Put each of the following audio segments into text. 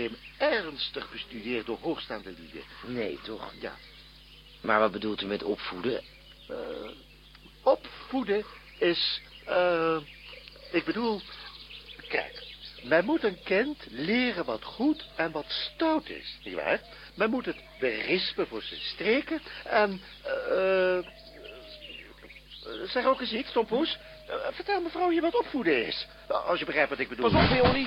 probleem ernstig bestudeerd door hoogstaande lieden. Nee, toch? Ja. Maar wat bedoelt u met opvoeden? Opvoeden is, ik bedoel, kijk, men moet een kind leren wat goed en wat stout is, nietwaar? Men moet het berispen voor zijn streken en, zeg ook eens iets, Tompoes. Vertel mevrouw je wat opvoeden is. Als je begrijpt wat ik bedoel. Pas op, Leonie.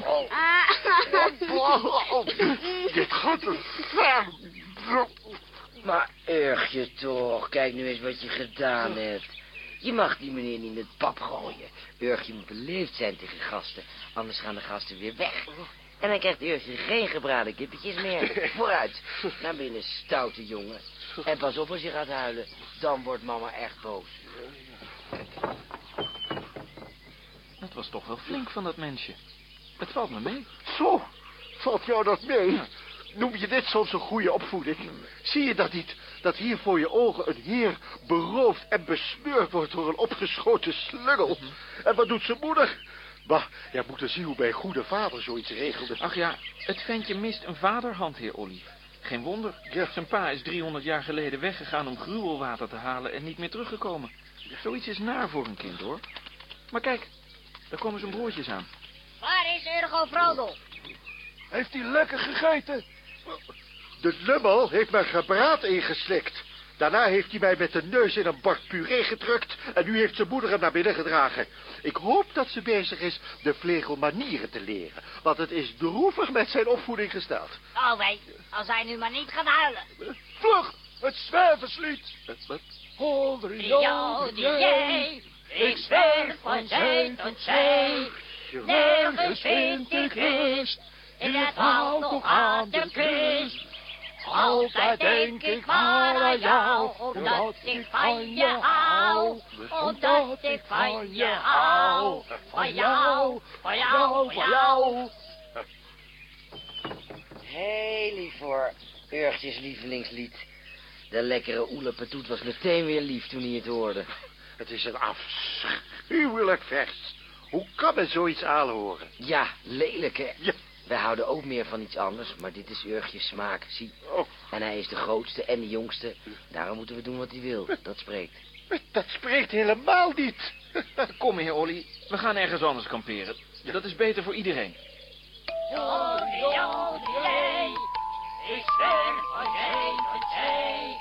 Dit gaat te ver. Maar Urgje toch, kijk nu eens wat je gedaan hebt. Je mag die meneer niet in het pap gooien. Urgje moet beleefd zijn tegen gasten, anders gaan de gasten weer weg. En dan krijgt Urgje geen gebraden kippetjes meer. Vooruit, naar binnen, stoute jongen. En pas op als je gaat huilen, dan wordt mama echt boos. Dat was toch wel flink van dat mensje. Het valt me mee. Zo, valt jou dat mee? Noem je dit soms een goede opvoeding? Zie je dat niet, dat hier voor je ogen een heer beroofd en besmeurd wordt door een opgeschoten slungel? En wat doet zijn moeder? Bah, jij moet eens zien hoe mijn goede vader zoiets regelde. Ach ja, het ventje mist een vaderhand, heer Olly. Geen wonder. Ja. Zijn pa is 300 jaar geleden weggegaan om gruwelwater te halen en niet meer teruggekomen. Zoiets is naar voor een kind, hoor. Maar kijk, daar komen zijn broertjes aan. Waar is Urgo Frodo? Heeft hij lekker gegeten? De lummel heeft mijn gebraad ingeslikt. Daarna heeft hij mij met de neus in een bak puree gedrukt en nu heeft zijn moeder hem naar binnen gedragen. Ik hoop dat ze bezig is de vlegel manieren te leren, want het is droevig met zijn opvoeding gesteld. Oh wee, als hij nu maar niet gaat huilen. Vlug, het zwerverslied. Wat? Jee, ik zwerf van zee tot zee. Nergens vind ik rust, in het valt nog aan de kust. Altijd denk ik maar aan jou, omdat ik van je hou. Omdat ik van je hou, van jou, van jou, van jou. Heel lief voor Urgjes lievelingslied. De lekkere oelepetoet was meteen weer lief toen hij het hoorde. Het is een afschuwelijk vers. Hoe kan men zoiets aanhoren? Ja, lelijk hè. Ja. Wij houden ook meer van iets anders, maar dit is Urgjes smaak, zie. Oh, En hij is de grootste en de jongste. Daarom moeten we doen wat hij wil. Dat spreekt. dat spreekt helemaal niet. Kom, heer Olly, we gaan ergens anders kamperen. Dat is beter voor iedereen. Jee, ik zwerf van zee tot zee.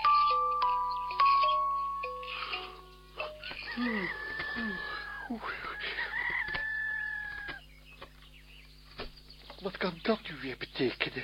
Wat kan dat nu weer betekenen?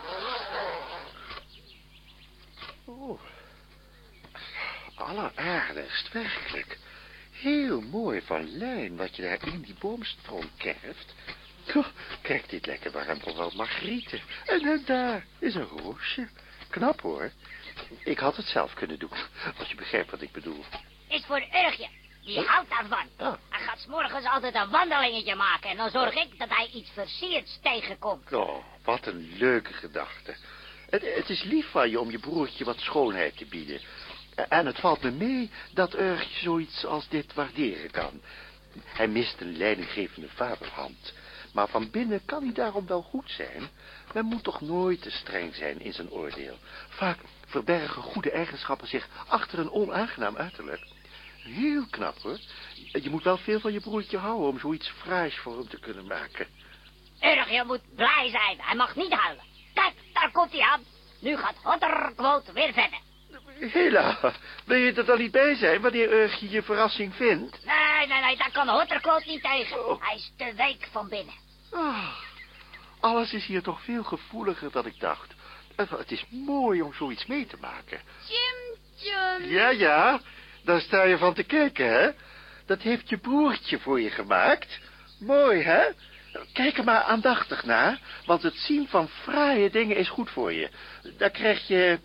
Oh, alleraardigst, werkelijk. Heel mooi van lijn wat je daar in die boomstroom kerft. Oh, kijk, dit lekker warm toch wel margrieten. En daar is een roosje. Knap hoor. Ik had het zelf kunnen doen, als je begrijpt wat ik bedoel. Is voor Urgje, die houdt daarvan. Ah. Hij gaat 's morgens altijd een wandelingetje maken en dan zorg ik dat hij iets versierds tegenkomt. Oh, wat een leuke gedachte. Het is lief van je om je broertje wat schoonheid te bieden. En het valt me mee dat Urgje zoiets als dit waarderen kan. Hij mist een leidinggevende vaderhand. Maar van binnen kan hij daarom wel goed zijn. Men moet toch nooit te streng zijn in zijn oordeel. Vaak verbergen goede eigenschappen zich achter een onaangenaam uiterlijk. Heel knap, hoor. Je moet wel veel van je broertje houden om zoiets fraais voor hem te kunnen maken. Urgje moet blij zijn, hij mag niet huilen. Kijk, daar komt hij aan. Nu gaat Hotterquote weer verder. Hela, wil je er dan niet bij zijn wanneer Urgje je verrassing vindt? Nee, daar kan Hotterquote niet tegen. Oh. Hij is te week van binnen. Ah, alles is hier toch veel gevoeliger dan ik dacht. Het is mooi om zoiets mee te maken. Tjum. Ja, daar sta je van te kijken, hè? Dat heeft je broertje voor je gemaakt. Mooi, hè? Kijk er maar aandachtig naar, want het zien van fraaie dingen is goed voor je. Daar krijg je...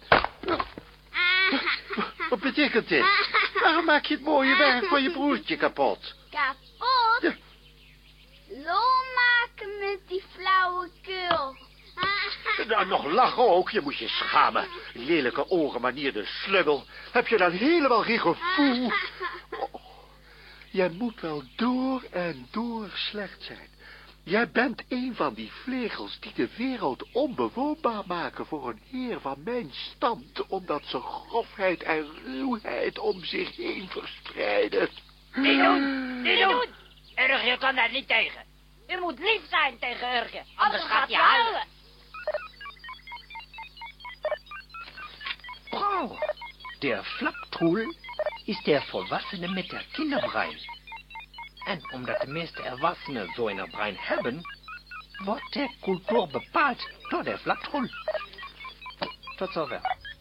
Wat betekent dit? Waarom maak je het mooie werk van je broertje kapot? Kapot? Ja. Lol maken met die flauwekul. Nou, nog lachen ook, je moet je schamen. Lelijke ogenmanier, de slungel. Heb je dan helemaal geen gevoel? Oh, jij moet wel door en door slecht zijn. Jij bent een van die vlegels die de wereld onbewoonbaar maken voor een heer van mijn stand, omdat ze grofheid en ruwheid om zich heen verspreiden. Niet doen, niet doen. Urgje kan daar niet tegen. U moet lief zijn tegen Urgje, anders gaat hij huilen. Frau, der Flaptrul ist der Volwassene mit der Kinderbrein. En omdat de meeste Erwachsenen so een brein hebben, wordt de cultuur bepaald door de Flaptrul. Tot zover.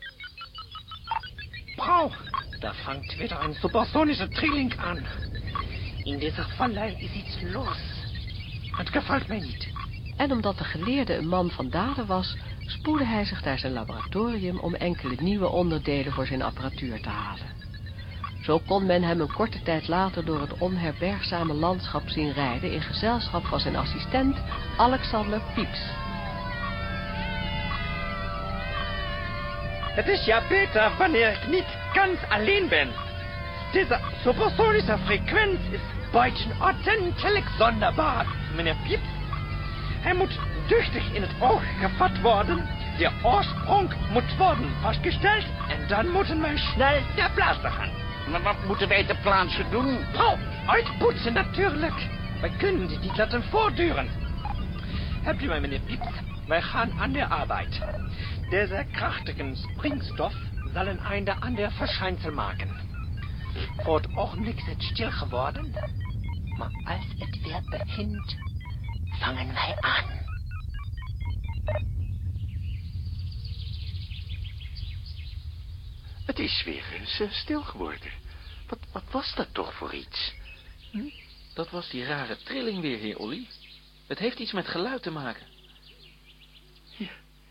Frau, da fängt wieder ein supersonischer Trilling an. In dieser Vallei is iets los. Het gefällt mij niet. En omdat de geleerde een man van daden was, spoedde hij zich naar zijn laboratorium om enkele nieuwe onderdelen voor zijn apparatuur te halen. Zo kon men hem een korte tijd later door het onherbergzame landschap zien rijden in gezelschap van zijn assistent Alexander Pieps. Het is ja beter wanneer ik niet ganz alleen ben. Deze supersonische frequenz is buitenordentlich sonderbaar, meneer Pieps. Hij moet duchtig in het oog gevat worden. De oorsprong moet worden vastgesteld en dan moeten wij snel ter plaatse gaan. Maar wat moeten wij ter plaatse doen? Oh, uitpoetsen natuurlijk. Wij kunnen dit niet laten voortduren. Hebt u mij, meneer Pieps? Wij gaan aan de arbeid. Deze krachtige springstof zal een einde aan de verschijnsel maken. Voor het ogenblik is het stil geworden. Maar als het weer begint, vangen wij aan. Het is weer eens stil geworden. Wat was dat toch voor iets? Dat was die rare trilling weer, heer Olly. Het heeft iets met geluid te maken. Ja.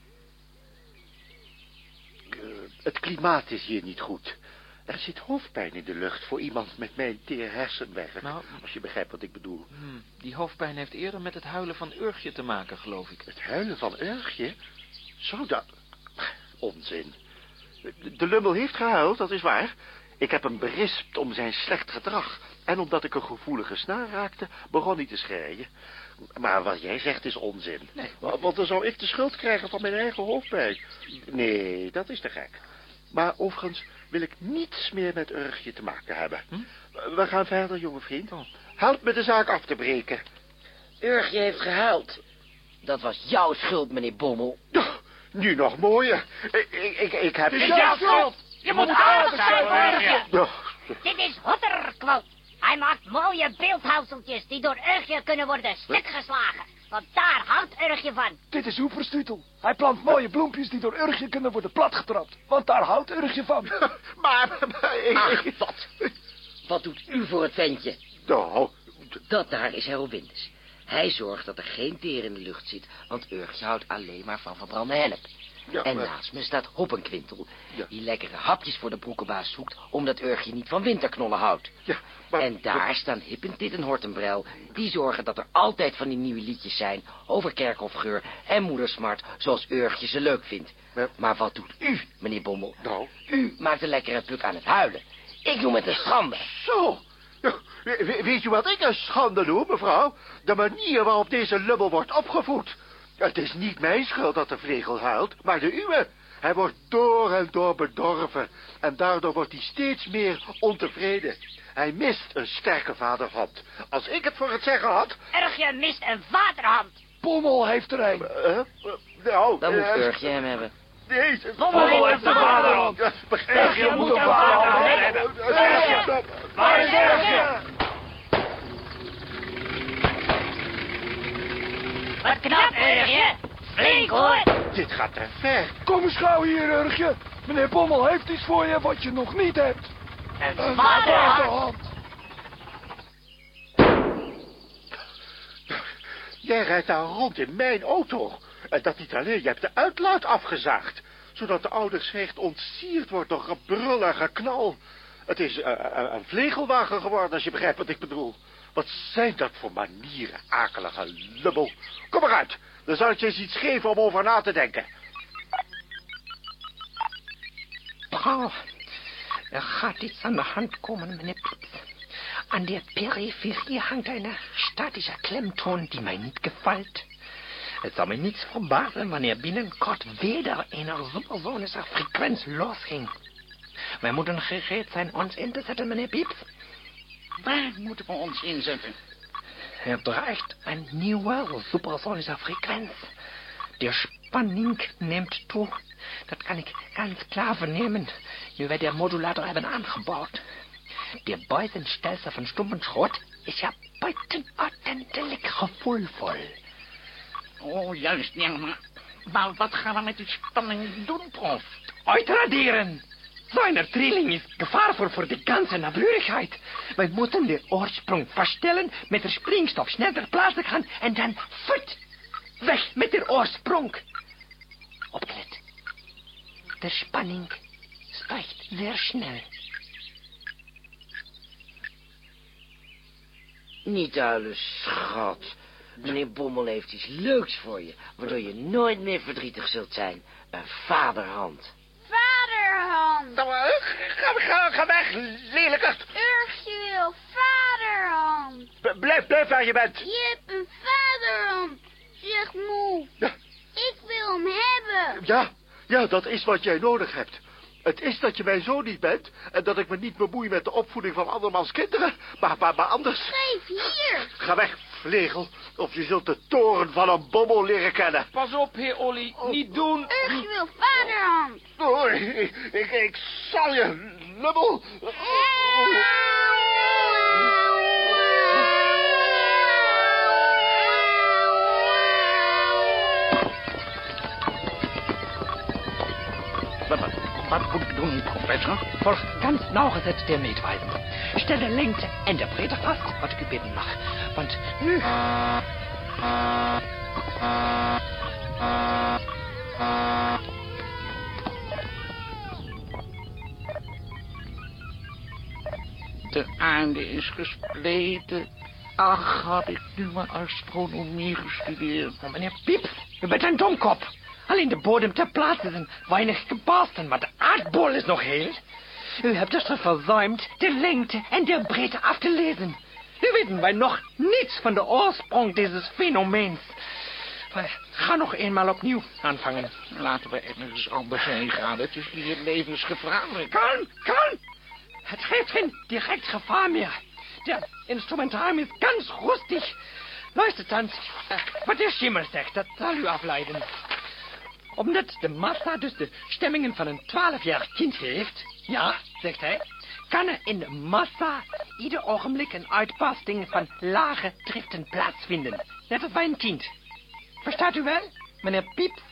Het klimaat is hier niet goed. Er zit hoofdpijn in de lucht voor iemand met mijn teer hersenwerk. Nou, als je begrijpt wat ik bedoel. Die hoofdpijn heeft eerder met het huilen van Urgje te maken, geloof ik. Het huilen van Urgje? Zou dat... Onzin. De lummel heeft gehuild, dat is waar. Ik heb hem berispt om zijn slecht gedrag. En omdat ik een gevoelige snaar raakte, begon hij te schreien. Maar wat jij zegt is onzin. Nee. Want dan zou ik de schuld krijgen van mijn eigen hoofdpijn. Nee, dat is te gek. Maar overigens wil ik niets meer met Urgje te maken hebben. We gaan verder, jonge vriend. Help me de zaak af te breken. Urgje heeft gehuild. Dat was jouw schuld, meneer Bommel. Nu nog mooier. Ik heb... Het is jouw schuld. Je moet aardig zijn voor Urgje. Dit is Hotterquote. Hij maakt mooie beeldhouwseltjes die door Urgje kunnen worden stukgeslagen. Want daar houdt Urgje van. Dit is Hoeverstutel. Hij plant mooie bloempjes die door Urgje kunnen worden platgetrapt. Want daar houdt Urgje van. Maar Ach, wat doet u voor het ventje? Nou... Dat daar is Herowindus. Hij zorgt dat er geen teer in de lucht zit, want Urgje houdt alleen maar van verbrande hennep. Ja, en maar... naast me staat Hoppenkwintel, Ja. die lekkere hapjes voor de broekenbaas zoekt, omdat Urgje niet van winterknollen houdt. Ja, maar... En daar staan Hippentit en Hortenbrel, die zorgen dat er altijd van die nieuwe liedjes zijn over Kerkhofgeur en Moedersmart, zoals Urgje ze leuk vindt. Maar wat doet u, meneer Bommel? Nou? U maakt een lekkere puk aan het huilen. Ik noem het een schande. Zo. Weet je wat ik een schande noem, mevrouw? De manier waarop deze lummel wordt opgevoed. Het is niet mijn schuld dat de vlegel huilt, maar de uwe. Hij wordt door en door bedorven. En daardoor wordt hij steeds meer ontevreden. Hij mist een sterke vaderhand. Als ik het voor het zeggen had... Urgje mist een vaderhand. Bommel heeft er een. Nou... Dan moet Urgje hem hebben. Nee, Bommel heeft een vaderhand. Urgje moet een vaderhand hebben. Urgje. Waar is Urgje? Wat knap, Urgje. Flink, hoor. Dit gaat te ver. Kom eens gauw hier, Urgje. Meneer Bommel heeft iets voor je wat je nog niet hebt. Een vaderhand. Jij rijdt daar rond in mijn auto. En dat niet alleen, je hebt de uitlaat afgezaagd. Zodat de oude schecht ontsierd wordt door gebrul en geknal. Het is een vlegelwagen geworden, als je begrijpt wat ik bedoel. Wat zijn dat voor manieren, akelige lummel. Kom eruit, dan zal ik je eens iets geven om over na te denken. Frau, er gaat iets aan de hand komen, meneer Pieps. An der Peripherie hangt eine statische klemtoon die mij niet gevalt. Het zou me niets verbazen wanneer binnenkort weder een supersonische frequentie losging. Wij moeten gereed zijn ons in te zetten, meneer Pieps. Waar moeten we ons inzetten? Er dreigt een nieuwe supersonische frequentie. De spanning neemt toe. Dat kan ik ganz klar vernemen, nu wij de modulator hebben aangebouwd. De buitenstelsel van Stumpenschrot is ja buitenordentlich gevoelvol. Oh, juist, ja, maar wat gaan we met die spanning doen, prof? Uitraderen! Zo'n trilling is gevaarvol voor de ganze naburigheid. Wij moeten de oorsprong vaststellen, met de springstof snel ter plaatse gaan en dan fut! Weg met de oorsprong! Opgelet. De spanning stijgt zeer snel. Niet huilen, schat. Meneer Bommel heeft iets leuks voor je, waardoor je nooit meer verdrietig zult zijn. Een vaderhand. Vaderhand. Ga weg, lelijkert. Urgje wil vaderhand. Blijf waar je bent. Je hebt een vaderhand, zegt moe. Ja. Ik wil hem hebben. Ja, dat is wat jij nodig hebt. Het is dat je mijn zoon niet bent en dat ik me niet bemoei met de opvoeding van andermans kinderen. Maar anders... Geef hier. Ga weg, vlegel, of je zult de toren van een bommel leren kennen. Pas op, heer Olly. Niet doen. Urgje wil vaderhand. Oh, ik zal je, lummel. Wat moet ik doen, professor? Volg ganz nauwgezet de meetwijzen. Stel de lengte en de breedte vast, wat ik u bidden mag. Want nu... De aarde is gespleten. Ach, had ik nu maar astronomie gestudeerd. Oh, meneer Pieps, u bent een domkop. Alleen de bodem ter plaatse is een weinig gebarsten, maar de aardbol is nog heel. U hebt dus verzuimd de lengte en de breedte af te lezen. Nu weten wij nog niets van de oorsprong dieses fenomeens. We gaan nog eenmaal opnieuw aanvangen. Laten we ergens anders heen gaan. Het is hier levensgevaarlijk. Kalm! Het geeft geen direct gevaar meer. De instrumentarium is ganz rustig. Luistert dan, wat de schimmel zegt, dat zal u afleiden. Omdat de massa dus de stemmingen van een 12-jarig kind heeft, ja, zegt hij, kan er in de massa ieder ogenblik een uitbarsting van lage driften plaatsvinden. Net als bij een kind. Verstaat u wel, meneer Pieps?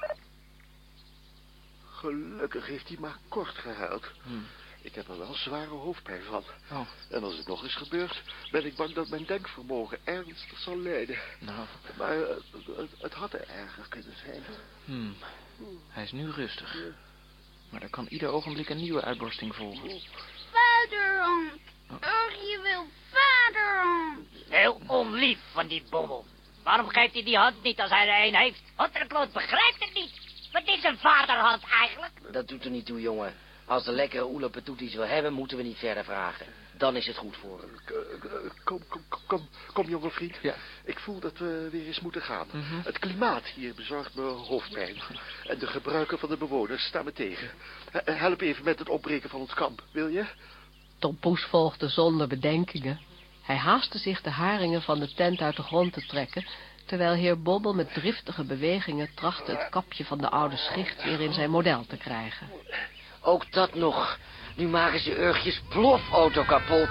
Gelukkig heeft hij maar kort gehuild. Ik heb er wel zware hoofdpijn van. Oh. En als het nog eens gebeurt, ben ik bang dat mijn denkvermogen ernstig zal lijden. Nou. Maar het had er erger kunnen zijn. Hij is nu rustig. Maar er kan ieder ogenblik een nieuwe uitbarsting volgen. Vaderhand. Urgje wil vaderhand. Heel onlief van die bommel. Waarom geeft hij die hand niet als hij er een heeft? Hotterkloot begrijpt het niet. Wat is een vaderhand eigenlijk? Dat doet er niet toe, jongen. Als de lekkere oelepetoet iets wil hebben, moeten we niet verder vragen. Dan is het goed voor hem. Kom, jonge vriend. Ja. Ik voel dat we weer eens moeten gaan. Het klimaat hier bezorgt me hoofdpijn. En de gebruiken van de bewoners staan me tegen. Help even met het opbreken van ons kamp, wil je? Tom Poes volgde zonder bedenkingen. Hij haastte zich de haringen van de tent uit de grond te trekken, terwijl heer Bobbel met driftige bewegingen trachtte het kapje van de oude schicht weer in zijn model te krijgen. Ook dat nog. Nu maken ze Urgjes plofauto kapot.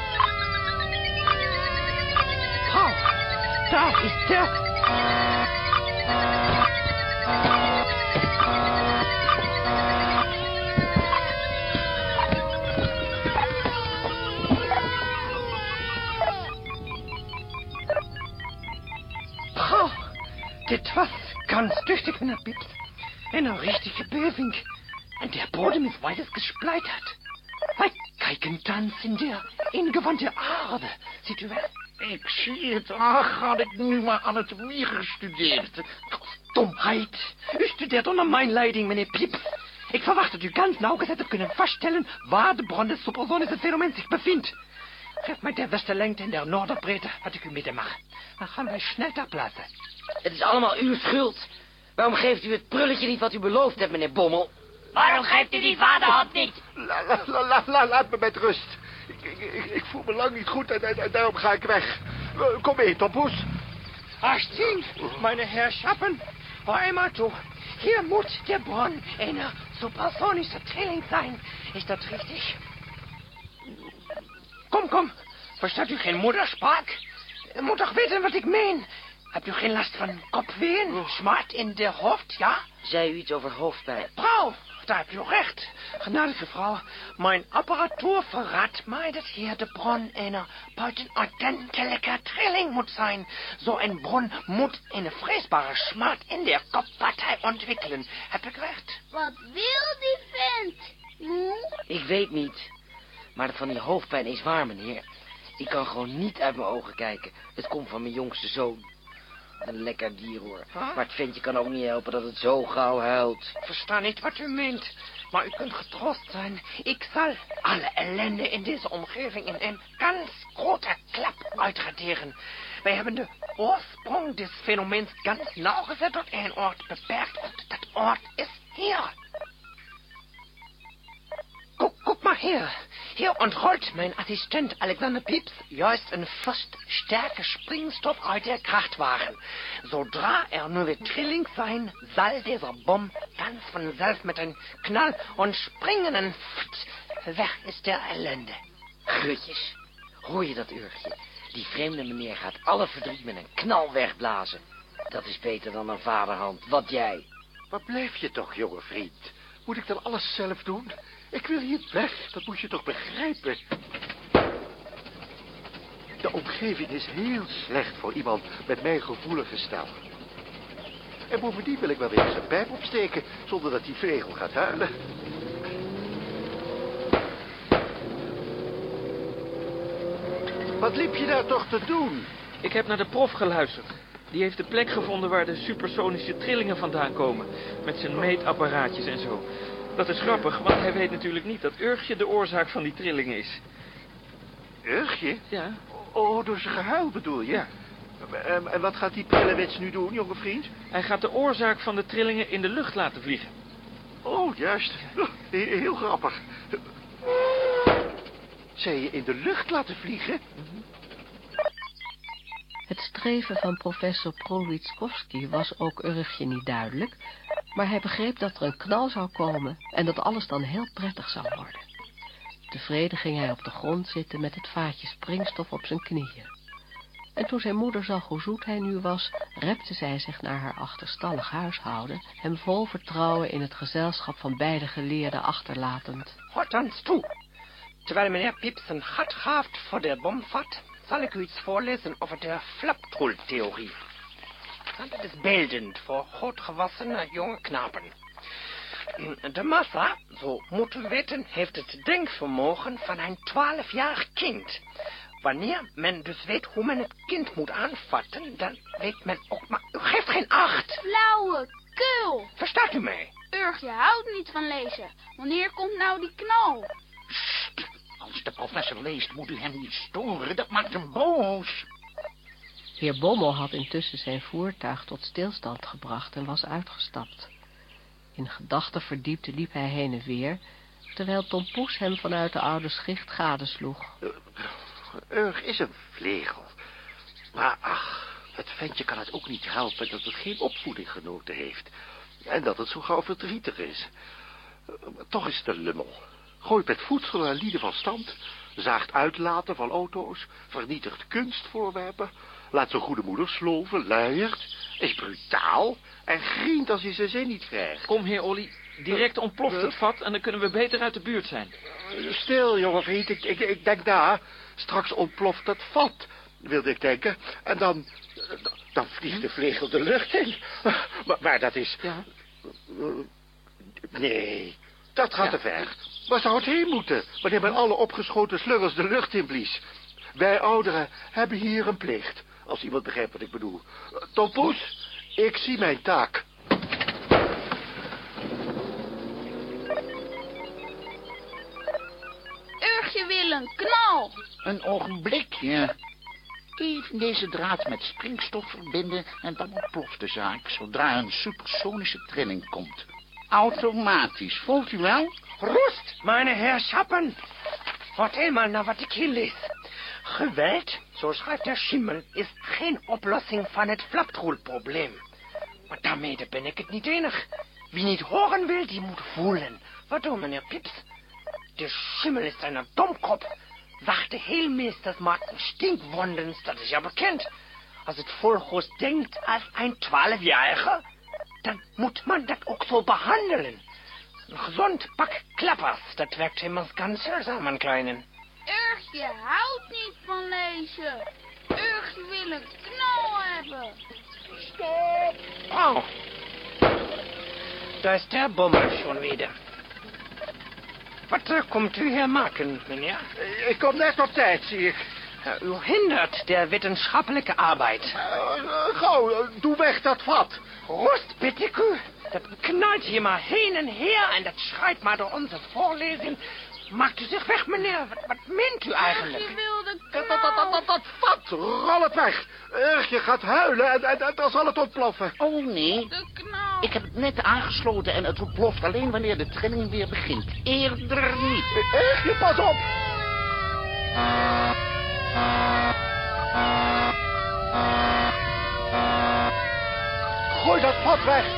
Hou, daar is de... Oh, dit was ganz tüchtig, meneer Pieps. En een richtige beving. En der Bodem ist weiters gesplittert. Wij kijken thans in der ingewandte aarde. Ziet u wel? Ik zie het. Ach, had ik nu maar anatomie gestudeerd. Domheid. U studeert onder mijn leiding, meneer Pieps. Ik verwacht dat u ganz nauwgezet hebt kunnen vaststellen waar de bron des supersonische fenomens zich bevindt. Geef mij de westenlengte en de noorderbreedte wat ik u midden mag. Dan gaan wij snel ter plaatse. Het is allemaal uw schuld. Waarom geeft u het prulletje niet wat u beloofd hebt, meneer Bommel? Waarom geeft u die vaderhand niet? Laat me met rust. Ik voel me lang niet goed en daarom ga ik weg. Kom mee, Tompoes. Alsjeblieft, meine Herrschaften. Hör einmal zu. Hier moet der Bronn eine supersonische Trilling sein. Ist das richtig? Kom. Verstaat u geen moederspraak? U moet toch weten wat ik meen? Hebt u geen last van kopween? Smart in de hoofd, ja? Zei u iets over hoofdpijn? Vrouw, daar hebt u recht. Genadige vrouw, mijn apparatuur verraadt mij dat hier de bron een buitenordentelijke trilling moet zijn. Zo'n bron moet een vreesbare smart in de koppartij ontwikkelen. Heb ik recht? Wat wil die vent? Moe? Ik weet niet. Maar dat van die hoofdpijn is waar, meneer. Ik kan gewoon niet uit mijn ogen kijken. Het komt van mijn jongste zoon. Een lekker dier, hoor. Huh? Maar het ventje kan ook niet helpen dat het zo gauw huilt. Versta niet wat u meent. Maar u kunt getroost zijn. Ik zal alle ellende in deze omgeving in een ganz grote klap uitraderen. Wij hebben de oorsprong des fenomens ganz nauwgezet tot één oord beperkt. En dat oord is hier. Guck mal hier. Hier ontrolt mijn assistent Alexander Pieps juist een vast sterke springstof uit der Krachtwagen. Zodra nu weer trilling zijn, zal deze bom ganz vanzelf met een knal en springen en weg is der ellende. Grutjes, hoor je dat, Urgje? Die vreemde meneer gaat alle verdriet met een knal wegblazen. Dat is beter dan een vaderhand. Wat jij? Waar blijf je toch, jonge vriend? Moet ik dan alles zelf doen? Ik wil hier weg, dat moet je toch begrijpen. De omgeving is heel slecht voor iemand met mijn gevoelige stel. En bovendien wil ik wel weer zijn pijp opsteken, zonder dat die vlegel gaat huilen. Wat liep je daar toch te doen? Ik heb naar de prof geluisterd. Die heeft de plek gevonden waar de supersonische trillingen vandaan komen. Met zijn meetapparaatjes en zo. Dat is grappig, want hij weet natuurlijk niet dat Urgje de oorzaak van die trillingen is. Urgje? Ja. Oh, door zijn gehuil bedoel je? Ja. En wat gaat die prillewits nu doen, jonge vriend? Hij gaat de oorzaak van de trillingen in de lucht laten vliegen. Oh, juist. Heel grappig. Zei je in de lucht laten vliegen? Het streven van professor Prowitskowski was ook Urgje niet duidelijk, maar hij begreep dat er een knal zou komen en dat alles dan heel prettig zou worden. Tevreden ging hij op de grond zitten met het vaatje springstof op zijn knieën. En toen zijn moeder zag hoe zoet hij nu was, repte zij zich naar haar achterstallig huishouden, hem vol vertrouwen in het gezelschap van beide geleerden achterlatend. Hoort eens toe. Terwijl meneer Pieps een gat gaaft voor de bomvat, zal ik u iets voorlezen over de Flapdrol-theorie. Dat is beeldend voor grootgewassene jonge knapen. De massa, zo moet u weten, heeft het denkvermogen van een 12-jarig kind. Wanneer men dus weet hoe men het kind moet aanvatten, dan weet men ook maar... U geeft geen acht! Flauwe kul! Verstaat u mij? Urgje houdt niet van lezen. Wanneer komt nou die knal? Sst, als de professor leest, moet u hem niet storen. Dat maakt hem boos. Heer Bommel had intussen zijn voertuig tot stilstand gebracht en was uitgestapt. In gedachten verdiept liep hij heen en weer, terwijl Tom Poes hem vanuit de oude schicht gadesloeg. Urg is een vlegel. Maar ach, het ventje kan het ook niet helpen dat het geen opvoeding genoten heeft. En dat het zo gauw verdrietig is. Toch is het een lummel. Gooit met voedsel naar lieden van stand, zaagt uitlaten van auto's, vernietigt kunstvoorwerpen, laat zijn goede moeder sloven, luiert, is brutaal en grient als hij zijn zin niet krijgt. Kom, heer Olly, direct ontploft het vat en dan kunnen we beter uit de buurt zijn. Stil, jonge vriend, ik denk na. Straks ontploft het vat, wilde ik denken. En dan vliegt de vlegel de lucht in. Maar dat is... Ja. Nee, dat gaat te ver. Waar zou het heen moeten, wanneer men alle opgeschoten slurrers de lucht in blies? Wij ouderen hebben hier een plicht, als iemand begrijpt wat ik bedoel. Tom Poes, ik zie mijn taak. Urgje wil een knal. Een ogenblikje. Even deze draad met springstof verbinden en dan ontploft de zaak zodra een supersonische trilling komt. Automatisch, voelt u wel? Rust, meine Herrschappen. Vertel mal naar wat ik hier lees. Geweld, zo schrijft der Schimmel, is geen oplossing van het flapdrolprobleem. Maar daarmee ben ik het niet enig. Wie niet horen wil, die moet voelen. Wat doen, meneer Pips? De Schimmel is een domkop. Zachte Heelmeesters maken Stinkwondens, dat is ja bekend. Als het volgens denkt als een 12-jarige, dan moet man dat ook zo behandelen. Een gezond pak klappers, dat werkt immers ganz samen, kleinen. Urgje houdt niet van lezen. Urgje wil een knal hebben. Stop! Oh, daar is der Bommel schon wieder. Wat komt u hier maken, meneer? Ik kom net op tijd, zie ik. U hindert der wetenschappelijke arbeid. Gauw, doe weg dat vat. Rust, bitte u. Dat knalt hier maar heen en her en dat schrijt maar door onze voorlezing. Maakt u zich weg, meneer. Wat meent u eigenlijk? Urgje wil de knal. Dat vat, rol het weg. Urgje gaat huilen en dan zal het ontploffen. Oh nee, De knal. ik heb het net aangesloten en het ontploft alleen wanneer de trilling weer begint. Eerder niet. Urgje, pas op. Gooi dat vat weg.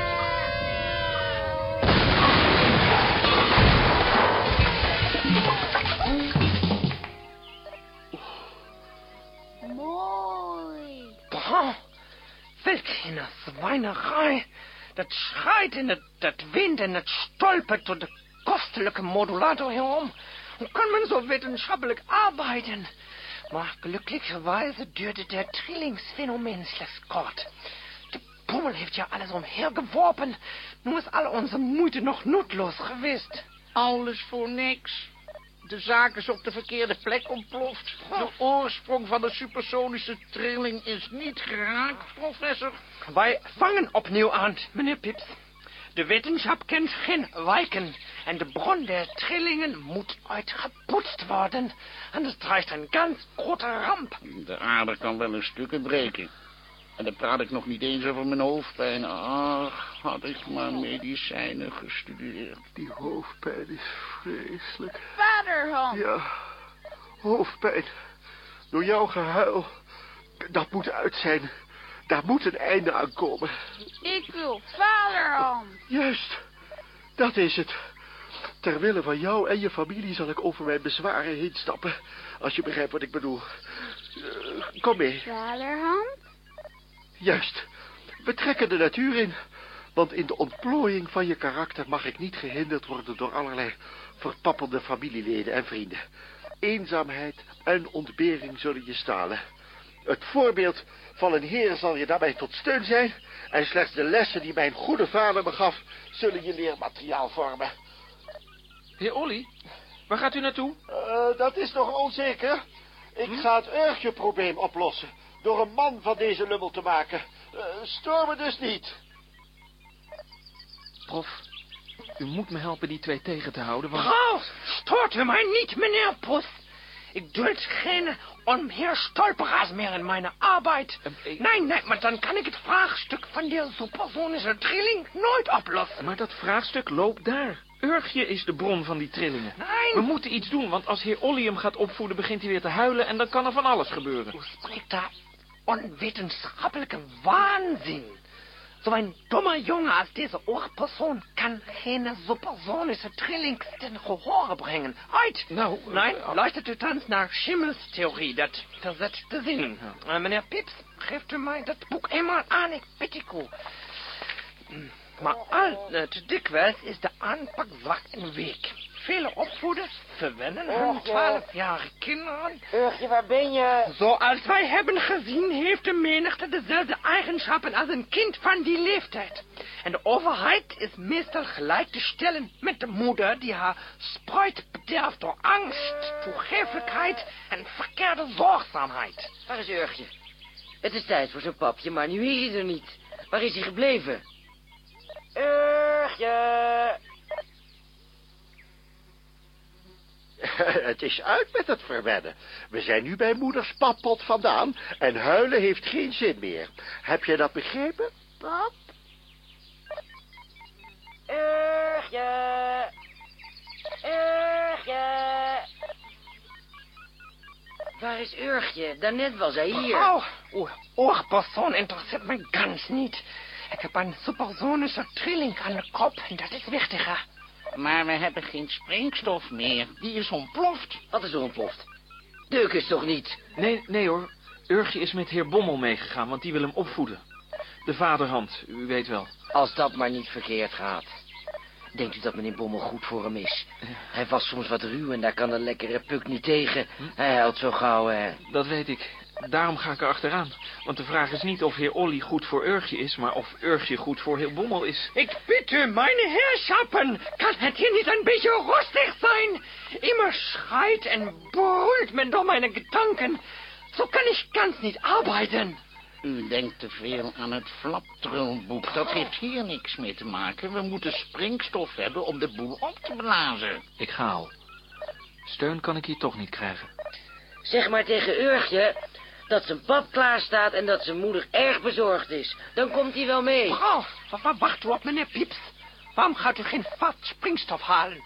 Mooi. Boah, welk een zwijnerij. Dat schrijt en dat wint en dat stolpert door de kostelijke modulator herom. Hoe kan men zo wetenschappelijk arbeiten? Maar glücklicherweise duurde der Trillingsphänomen slechts kort. De Pummel heeft ja alles omhergeworpen. Nu is al onze moeite nog nutloos geweest. Alles voor niks. De zaak is op de verkeerde plek ontploft. De oorsprong van de supersonische trilling is niet geraakt, professor. Wij vangen opnieuw aan, meneer Pips. De wetenschap kent geen wijken. En de bron der trillingen moet uitgepoetst worden. Anders dreigt een ganz grote ramp. De aarde kan wel in stukken breken. En dan praat ik nog niet eens over mijn hoofdpijn. Ach, had ik maar medicijnen gestudeerd. Die hoofdpijn is vreselijk. Vaderhand. Ja, hoofdpijn. Door jouw gehuil. Dat moet uit zijn. Daar moet een einde aan komen. Ik wil vaderhand. Juist, dat is het. Ter wille van jou en je familie zal ik over mijn bezwaren heen stappen. Als je begrijpt wat ik bedoel. Kom mee. Vaderhand? Juist. We trekken de natuur in. Want in de ontplooiing van je karakter mag ik niet gehinderd worden door allerlei verpappelde familieleden en vrienden. Eenzaamheid en ontbering zullen je stalen. Het voorbeeld van een heer zal je daarbij tot steun zijn. En slechts de lessen die mijn goede vader me gaf, zullen je leermateriaal vormen. Heer Olly, waar gaat u naartoe? Dat is nog onzeker. Ik ga het Urgje-probleem oplossen. Door een man van deze lummel te maken. Stoor me dus niet. Prof, u moet me helpen die twee tegen te houden, want... Oh, stoort u mij niet, meneer Puss. Ik duld geen omherstolperaars meer in mijn arbeid. Nee, maar dan kan ik het vraagstuk van de supersonische trilling nooit oplossen. Maar dat vraagstuk loopt daar. Urgje is de bron van die trillingen. Nee. We moeten iets doen, want als heer Olly hem gaat opvoeden, begint hij weer te huilen en dan kan er van alles gebeuren. U spreekt daar onwetenschappelijke waanzin. Zo'n domme jongen als deze oorpersoon kan geen supersonische trilling ten gehore brengen. Uit! Nou, nee, luistert u thans naar Schimmels theorie, dat verzet de zin. Meneer Pips, geeft u mij dat boek eenmaal aan, ik bid u. Maar al te dikwijls is de aanpak zwak en week. Vele opvoeders verwennen hun 12-jarige kinderen. Urgje, waar ben je? Zoals wij hebben gezien, heeft de menigte dezelfde eigenschappen als een kind van die leeftijd. En de overheid is meestal gelijk te stellen met de moeder die haar spruit bederft door angst, toegeeflijkheid en verkeerde zorgzaamheid. Waar is Urgje? Het is tijd voor zo'n papje, maar nu is hij er niet. Waar is hij gebleven? Urgje! Het is uit met het verwennen. We zijn nu bij moeders pappot vandaan en huilen heeft geen zin meer. Heb jij dat begrepen? Pap? Urgje! Urgje! Waar is Urgje? Daarnet was hij hier. Oorpersoon interesseert mij ganz niet. Ik heb een supersonische trilling aan de kop en dat is wichtiger. Maar we hebben geen springstof meer. Die is ontploft. Wat is er ontploft? Deuk is toch niet? Nee hoor. Urgje is met heer Bommel meegegaan, want die wil hem opvoeden. De vaderhand, u weet wel. Als dat maar niet verkeerd gaat. Denkt u dat meneer Bommel goed voor hem is? Hij was soms wat ruw en daar kan een lekkere puk niet tegen. Hij huilt zo gauw, hè. Dat weet ik. Daarom ga ik er achteraan. Want de vraag is niet of heer Olly goed voor Urgje is, maar of Urgje goed voor heer Bommel is. Ik bid u, meine Herrschappen, kan het hier niet een beetje rustig zijn? Immer schreit en brüllt men door mijn gedanken. Zo kan ik ganz niet arbeiten. U denkt te veel aan het flaptrilboek. Dat heeft hier niks mee te maken. We moeten springstof hebben om de boel op te blazen. Ik ga al. Steun kan ik hier toch niet krijgen. Zeg maar tegen Urgje dat zijn pap klaar staat en dat zijn moeder erg bezorgd is. Dan komt hij wel mee. Mevrouw, wacht u op, meneer Pieps. Waarom gaat u geen vat springstof halen?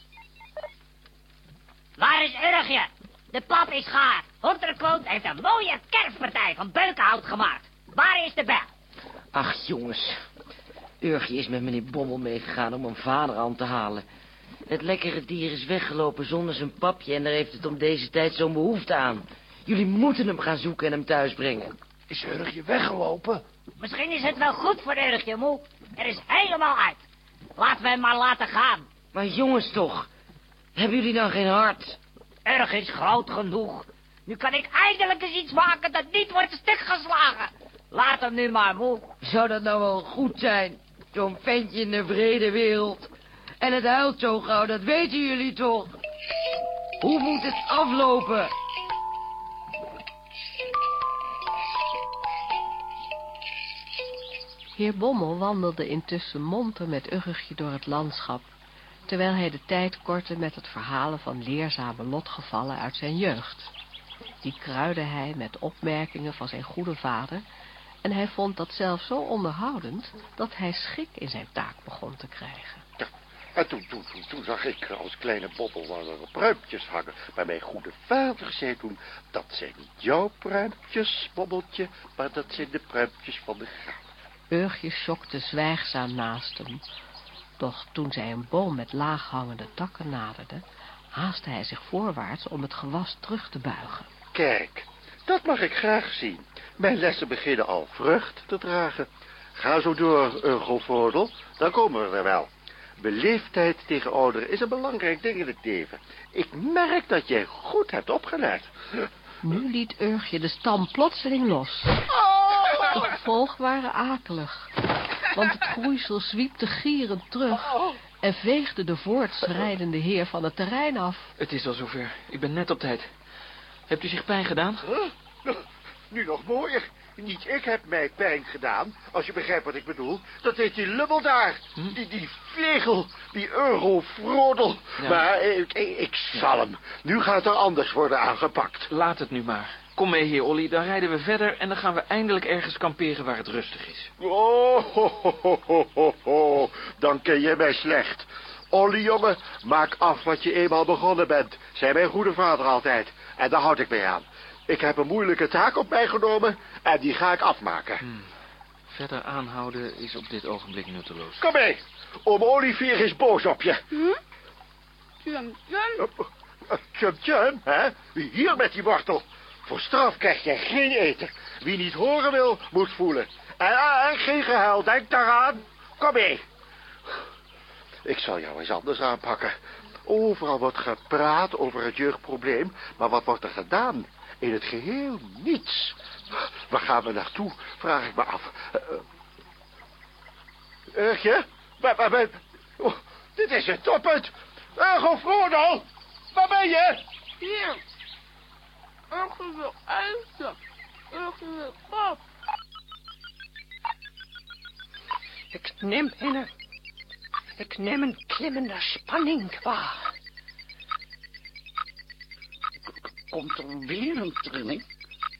Waar is Urgje? De pap is gaar. Honterkloot heeft een mooie kerstpartij van beukenhout gemaakt. Waar is de bel? Ach, jongens. Urgje is met meneer Bommel meegegaan om een vader aan te halen. Het lekkere dier is weggelopen zonder zijn papje en daar heeft het om deze tijd zo'n behoefte aan. Jullie moeten hem gaan zoeken en hem thuis brengen. Is Urgje weggelopen? Misschien is het wel goed voor Urgje, moe. Er is helemaal uit. Laten we hem maar laten gaan. Maar jongens toch, hebben jullie dan geen hart? Urgje is groot genoeg. Nu kan ik eindelijk eens iets maken dat niet wordt stukgeslagen. Laat hem nu maar, moe. Zou dat nou wel goed zijn? Zo'n ventje in de vrede wereld. En het huilt zo gauw, dat weten jullie toch? Hoe moet het aflopen? Heer Bommel wandelde intussen monter met Urgje door het landschap, terwijl hij de tijd kortte met het verhalen van leerzame lotgevallen uit zijn jeugd. Die kruidde hij met opmerkingen van zijn goede vader, en hij vond dat zelf zo onderhoudend dat hij schik in zijn taak begon te krijgen. Ja, en toen zag ik als kleine bobbel wel pruimpjes hangen. Maar mijn goede vader zei toen, dat zijn niet jouw pruimpjes, Bobbeltje, maar dat zijn de pruimpjes van de graaf. Urgje sjokte zwijgzaam naast hem. Doch toen zij een boom met laaghangende takken naderde, haastte hij zich voorwaarts om het gewas terug te buigen. Kijk, dat mag ik graag zien. Mijn lessen beginnen al vrucht te dragen. Ga zo door, Urgelvrodel, dan komen we er wel. Beleefdheid tegen ouderen is een belangrijk ding in het leven. Ik merk dat jij goed hebt opgelet. Nu liet Urgje de stam plotseling los. De gevolgen waren akelig, want het groeisel zwiepte gierend terug en veegde de voortschrijdende heer van het terrein af. Het is al zover. Ik ben net op tijd. Hebt u zich pijn gedaan? Nu nog mooier. Niet ik heb mij pijn gedaan, als je begrijpt wat ik bedoel. Dat deed die lummel daar. Die vlegel, die Urgelvrodel. Ja. Maar ik zal hem. Nu gaat er anders worden aangepakt. Laat het nu maar. Kom mee, heer Olly, dan rijden we verder en dan gaan we eindelijk ergens kamperen waar het rustig is. Oh, dan ken je mij slecht. Olly, jongen, maak af wat je eenmaal begonnen bent, zei mijn goede vader altijd. En daar houd ik mee aan. Ik heb een moeilijke taak op mij genomen en die ga ik afmaken. Verder aanhouden is op dit ogenblik nutteloos. Kom mee, oom Olivier is boos op je. Tjum. Tjum, hè? Hier met die wortel. Voor straf krijg jij geen eten. Wie niet horen wil, moet voelen. En geen gehuil, denk daaraan. Kom mee. Ik zal jou eens anders aanpakken. Overal wordt gepraat over het jeugdprobleem, maar wat wordt er gedaan? In het geheel niets. Waar gaan we naartoe, vraag ik me af. Urgje? Oh, dit is het toppunt. Urgelvrodel, waar ben je? Hier. Urgje wil eten. Urgje wil pap. Ik neem een klimmende spanning waar. komt er weer een trilling?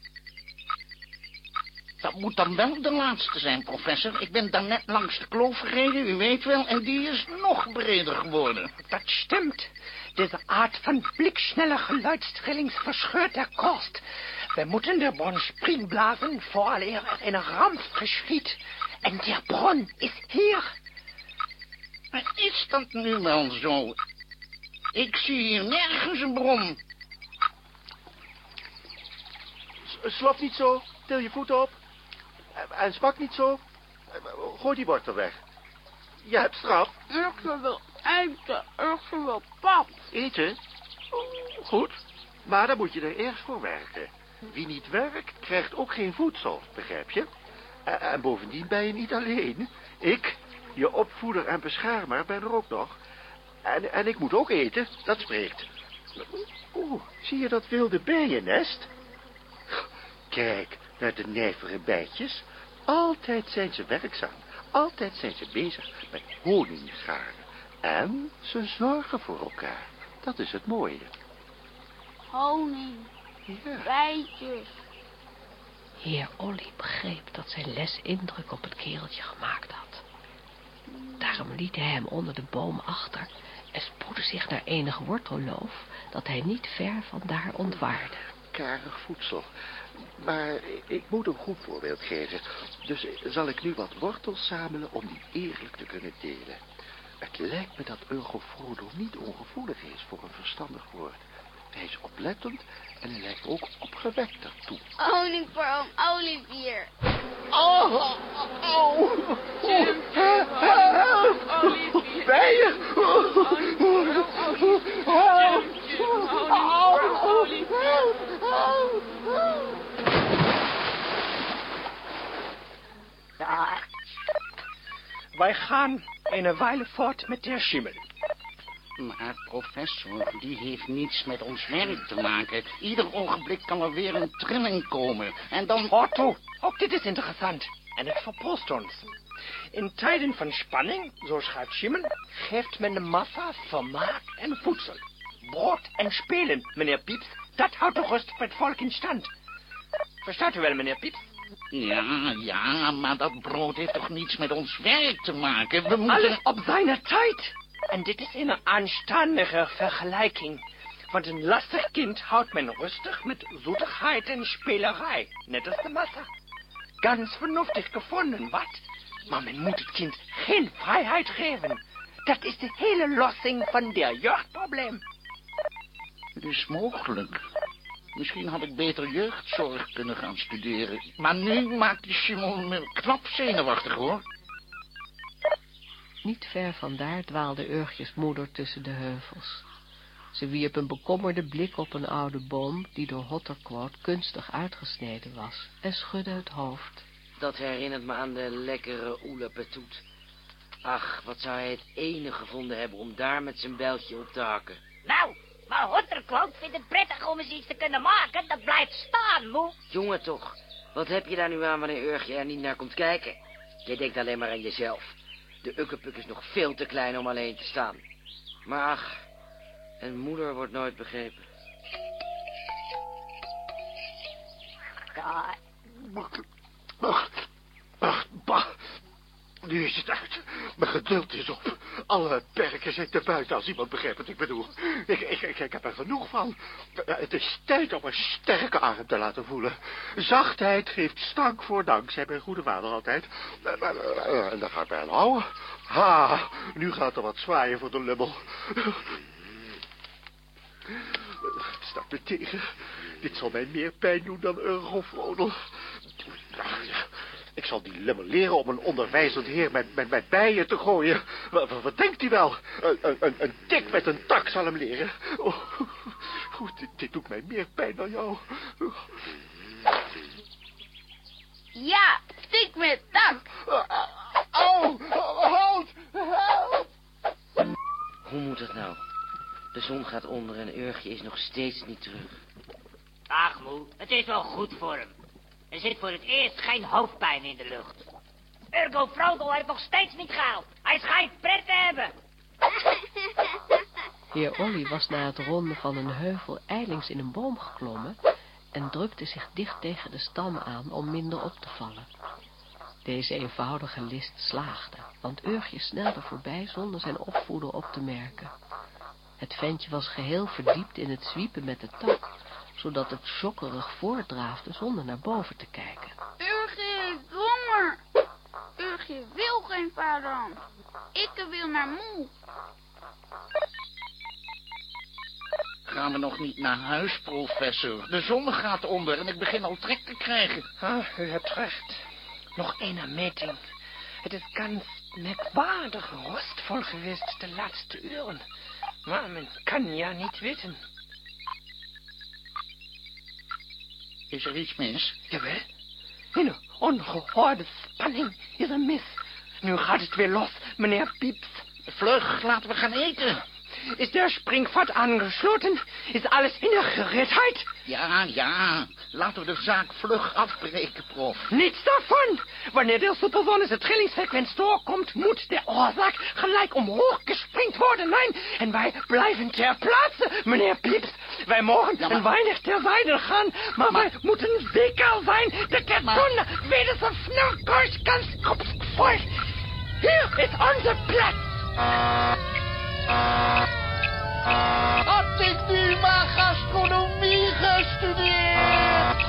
Dat moet dan wel de laatste zijn, professor. Ik ben daarnet langs de kloof gereden, u weet wel, en die is nog breder geworden. Das stimmt. Diese Art von blickschneller Geluidstrillings verscheurt der Korst. Wir moeten de Bron springblasen, vooraleer er een ramp geschieht. En der Bron is hier. Maar is dat nu wel zo? Ik zie hier nergens een bron. Slop niet zo. Til je voet op. En smak niet zo. Gooi die wortel weg. Je hebt straf. Urgje wil eten. Urgje wil pap. Eten? Goed. Maar dan moet je er eerst voor werken. Wie niet werkt, krijgt ook geen voedsel, begrijp je? En bovendien ben je niet alleen. Ik, je opvoeder en beschermer, ben er ook nog. En ik moet ook eten, dat spreekt. Oeh, zie je dat wilde bijennest? Kijk naar de nijvere bijtjes. Altijd zijn ze werkzaam. Altijd zijn ze bezig met honing garen. En ze zorgen voor elkaar. Dat is het mooie. Honing. Ja. Bijtjes. Heer Olly begreep dat zijn les indruk op het kereltje gemaakt had. Daarom liet hij hem onder de boom achter en spoedde zich naar enig wortelloof dat hij niet ver vandaar ontwaarde. Karig voedsel. Maar ik moet een goed voorbeeld geven. Dus zal ik nu wat wortels zamelen om die eerlijk te kunnen delen. Het lijkt me dat Urgo Frodo niet ongevoelig is voor een verstandig woord. Hij is oplettend en hij lijkt ook opgewekt daartoe. Honing voor oom Olivier. Oh, help! Bijen! Wij gaan een weile voort met der Schimmel. Maar professor, die heeft niets met ons werk te maken. Ieder ogenblik kan er weer een trilling komen. En dan... Otto, ook dit is interessant. En het verpost ons. In tijden van spanning, zo schrijft Schimmel, geeft men de massa vermaak en voedsel. Brood en spelen, meneer Pieps, dat houdt de rust van het volk in stand. Verstaat u wel, meneer Pieps? Ja, maar dat brood heeft toch niets met ons werk te maken? We moeten... Alles op zijn tijd. En dit is een aanstandige vergelijking. Want een lastig kind houdt men rustig met zoetigheid en spelerij. Net als de massa. Ganz vernuftig gevonden, wat? Maar men moet het kind geen vrijheid geven. Dat is de hele lossing van der jeugdprobleem. Het is mogelijk. Misschien had ik beter jeugdzorg kunnen gaan studeren. Maar nu maakt die Schimmel me knap zenuwachtig, hoor. Niet ver vandaar dwaalde Urgjes moeder tussen de heuvels. Ze wierp een bekommerde blik op een oude boom die door Hotterquoot kunstig uitgesneden was en schudde het hoofd. Dat herinnert me aan de lekkere oelepetoet. Ach, wat zou hij het enig gevonden hebben om daar met zijn bijltje op te hakken. Nou, maar Hotterquoot vindt het prettig om eens iets te kunnen maken. Dat blijft staan, moe. Jongen toch, wat heb je daar nu aan wanneer Urgje er niet naar komt kijken? Jij denkt alleen maar aan jezelf. De ukkepuk is nog veel te klein om alleen te staan. Maar ach, een moeder wordt nooit begrepen. Ja. Bah. Nu is het uit. Mijn geduld is op. Alle perken zijn te buiten als iemand begrijpt wat ik bedoel. Ik heb er genoeg van. Het is tijd om een sterke arm te laten voelen. Zachtheid geeft stank voor dank, zei mijn goede vader altijd. En daar ga ik bij aan houden. Ha, nu gaat er wat zwaaien voor de lummel. Het staat me tegen. Dit zal mij meer pijn doen dan Urgo Frodo. Ik zal die lummel leren om een onderwijzend heer met bijen te gooien. Wat denkt hij wel? Een tik met een tak zal hem leren. Oh, dit doet mij meer pijn dan jou. Ja, tik met tak. Au, houd, help. Hoe moet het nou? De zon gaat onder en Urgje is nog steeds niet terug. Ach, moe, het is wel goed voor hem. Er zit voor het eerst geen hoofdpijn in de lucht. Urgo Frodo heeft nog steeds niet gehaald. Hij schijnt pret te hebben. Heer Olly was na het ronden van een heuvel ijlings in een boom geklommen en drukte zich dicht tegen de stam aan om minder op te vallen. Deze eenvoudige list slaagde, want Urgje snelde voorbij zonder zijn opvoeder op te merken. Het ventje was geheel verdiept in het zwiepen met de tak, zodat het sjokkerig voortdraafde zonder naar boven te kijken. Urgje heeft honger. Urgje wil geen vaderhand. Ik wil naar moe. Gaan we nog niet naar huis, professor? De zon gaat onder en ik begin al trek te krijgen. U hebt recht. Nog een meting. Het is ganz merkwaardig rustvol geweest de laatste uren. Maar men kan ja niet weten. Is er iets mis? Jawel. Een ongehoorde spanning is er mis. Nu gaat het weer los, meneer Pieps. Vlug, laten we gaan eten. Is der springvat aangesloten? Is alles in de gereedheid? Ja. Laten we de zaak vlug afbreken, prof. Niets daarvan. Wanneer de supersonische trillingsfrequentie doorkomt, moet de oorzaak gelijk omhoog gespringd worden. Nee, en wij blijven ter plaatse, meneer Pieps. Wij mogen een weinig terzijde gaan, maar wij moeten zeker zijn. De Kertonne weet het snurkers ganz kopfvoll. Hier is onze plaats. Had ik nu maar gastronomie gestudeerd?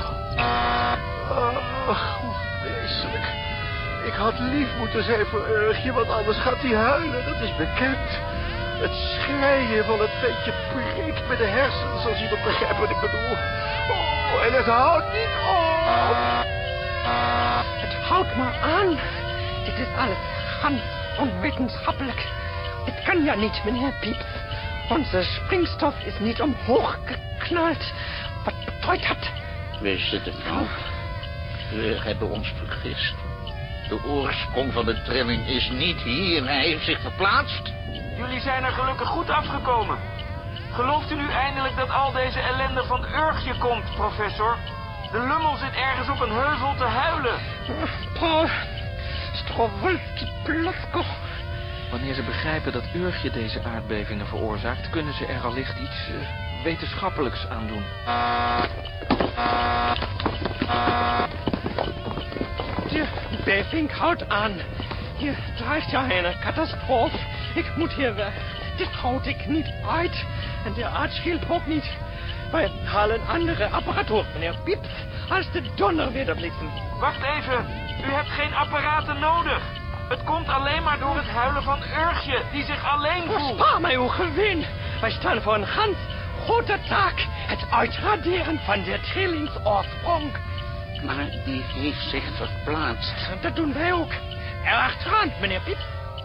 Ach, hoe vreselijk. Ik had lief moeten zijn voor Urgje, want anders gaat hij huilen, dat is bekend. Het schreien van het ventje prikt met de hersens, als iemand begrijpt wat ik bedoel. Oh, en het houdt niet op. Het houdt maar aan. Dit is alles ganz onwetenschappelijk. Het kan ja niet, meneer Pieps. Onze springstof is niet omhoog geknald. Wat betekent dat? Wist het nou? We hebben ons vergist. De oorsprong van de trilling is niet hier. Hij heeft zich verplaatst. Jullie zijn er gelukkig goed afgekomen. Gelooft u nu eindelijk dat al deze ellende van Urgje komt, professor? De lummel zit ergens op een heuvel te huilen. Paul, Strawolski Plasko. Wanneer ze begrijpen dat Urgje deze aardbevingen veroorzaakt, kunnen ze er allicht iets wetenschappelijks aan doen. De beving houdt aan. Hier dreigt ja een catastrofe. Ik moet hier weg. Dit houd ik niet uit. En de aardschild ook niet. Wij halen andere apparatuur, meneer Pieps, als de donder weer bliksem. Wacht even. U hebt geen apparaten nodig. Het komt alleen maar door het huilen van Urgje, die zich alleen voelt. Spaar mij uw gewin. Wij staan voor een ganz grote taak. Het uitraderen van de trillingsoorsprong. Maar die heeft zich verplaatst. Dat doen wij ook. Erachteraan, meneer Pieps.